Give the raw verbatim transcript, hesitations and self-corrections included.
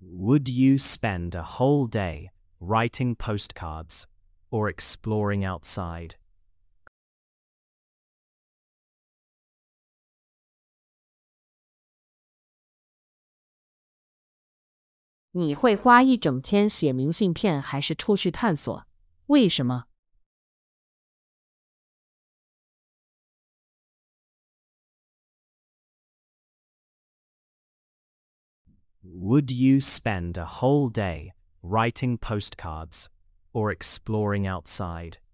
Would you spend a whole day writing postcards or exploring outside? 你会花一整天写明信片还是出去探索？为什么？ Would you spend a whole day writing postcards or exploring outside?